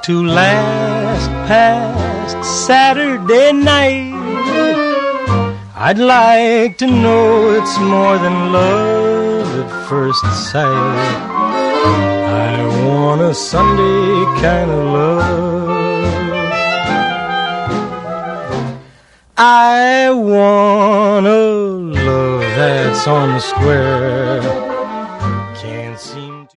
to last past Saturday night. I'd like to know it's more than love at first sight. I want a Sunday kind of love. I want a love that's on the square,